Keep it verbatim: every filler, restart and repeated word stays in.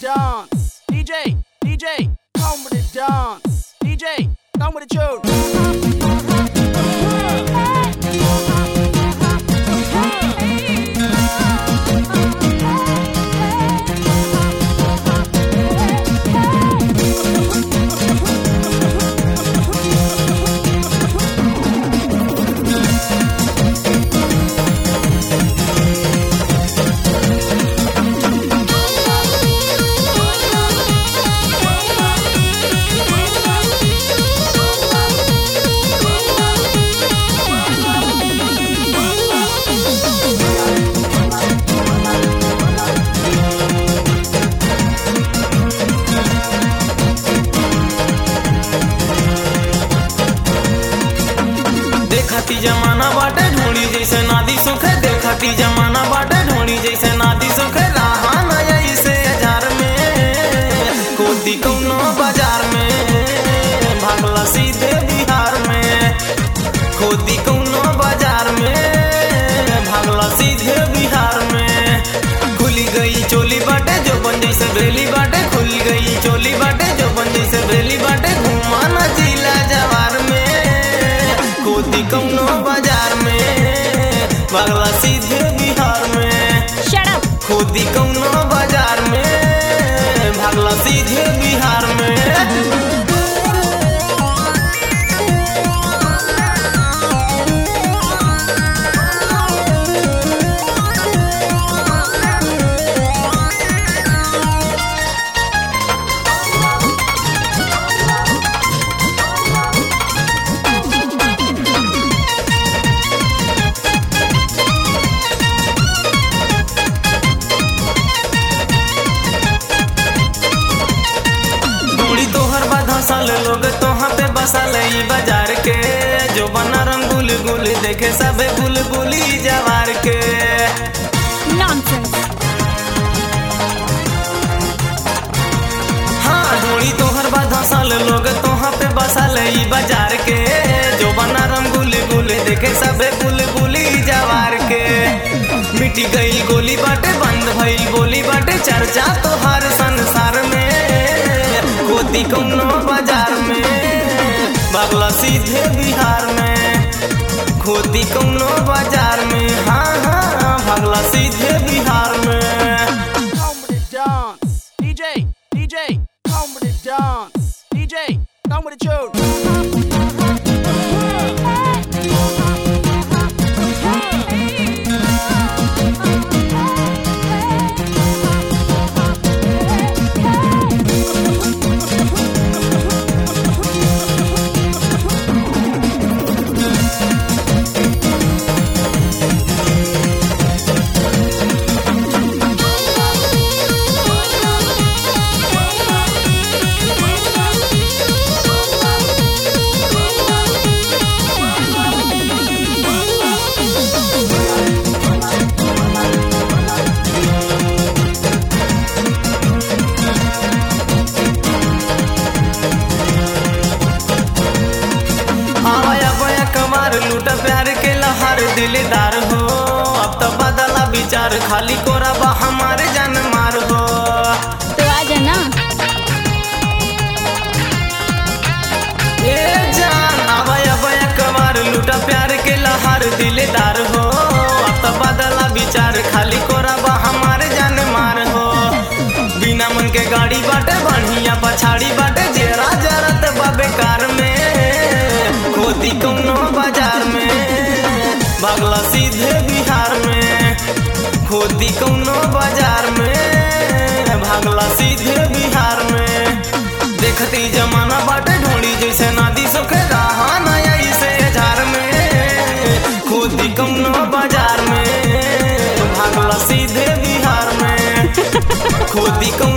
dance. D J, D J, come with the dance. D J, come with the tune. देखती जमाना बाटे ढोड़ी जैसे नादी सुखे देखती जमाना बाटे ढोड़ी जैसे नादी सुखे रहा न ऐसे हजार में खोदी कौनो बाजार में भागला सीधे बिहार में खोदी कौनो बाजार में भागला सीधे बिहार में खुली गई चोली बाटे जो बन जैसे बेली बाटे खुल गई चोली बाटे जो बन जैसे बेली बाटे घुमा न जिला जवार में खोदी कौनो बाजार में भागला सीधे बिहार में खोदी कौनो बाजार में भागला सीधे बिहार में साल लोग तोहाँ पे बसल ई बाजार के जो बना रंगुल गुल देखे सबे बुलबुली जवार के हाँ ढोड़ी तोहर बाधा साल लोग तोहाँ पे बसल ई बाजार के जो बना रंगुल गुल देखे सबे बुलबुली जवार के मिटी गई गोली बाटे बंद भइल बोली बाटे चर्चा तोहार संसार में खोदी कौनो बाजार में भागला सीधे बिहार में खोदी कौनो बाजार में हाँ हाँ भागला सीधे बिहार में Come with the dance. D J, D J, come with the dance. D J, come with the tune. लूटा प्यार के लहर दिलदार हो अब तो बदला विचार खाली कोरा बा हमारे जान मार हो तो आ जाना ए जान आवाया बया कमार लूटा प्यार के लहर दिलदार हो अब तो बदला विचार खाली कोरा बा हमारे जान मार हो बिना मन के गाड़ी बाटे बढ़िया पछाड़ी बाटे जेरा जरत बा बेकार में खोदी कौनो बाजार में भागला सीधे बिहार में खोदी कौनो बाजार में भागला सीधे बिहार में देखती जमाना बाटे ढोड़ी जैसे नादी सुखे रहा न ऐसे हजार में खोदी कौनो बाजार में भागला सीधे बिहार में खोदी कौनो